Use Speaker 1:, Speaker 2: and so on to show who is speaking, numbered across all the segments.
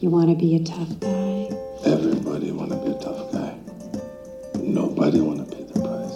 Speaker 1: You want to be a tough guy?
Speaker 2: Everybody want to be a tough guy. Nobody want to pay the price.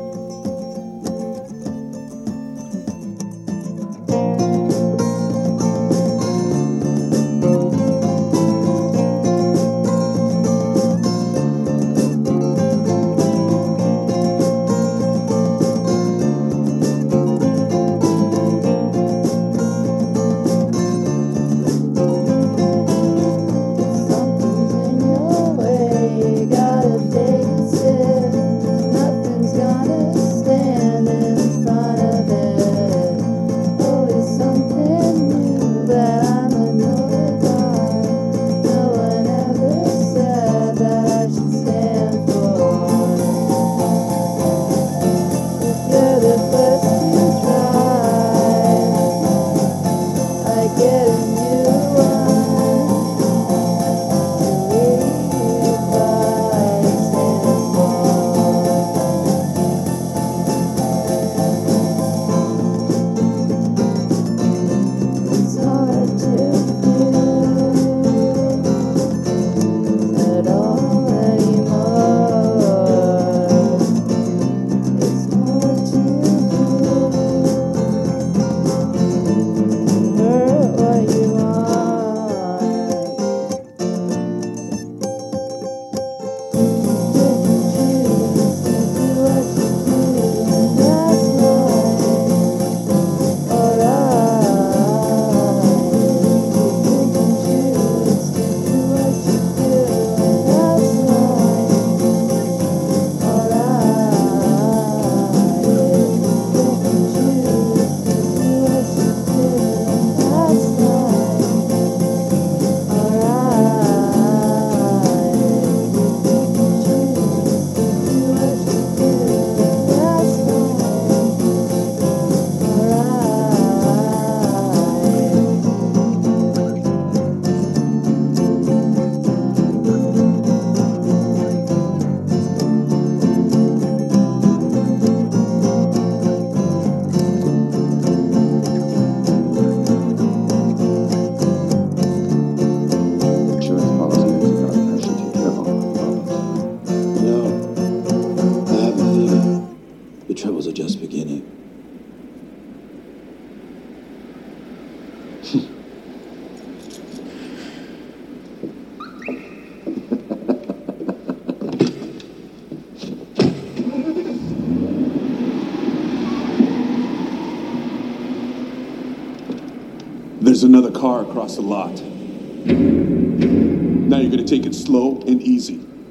Speaker 2: Troubles are just beginning.
Speaker 3: There's another car across the lot. Now you're gonna take it slow and easy.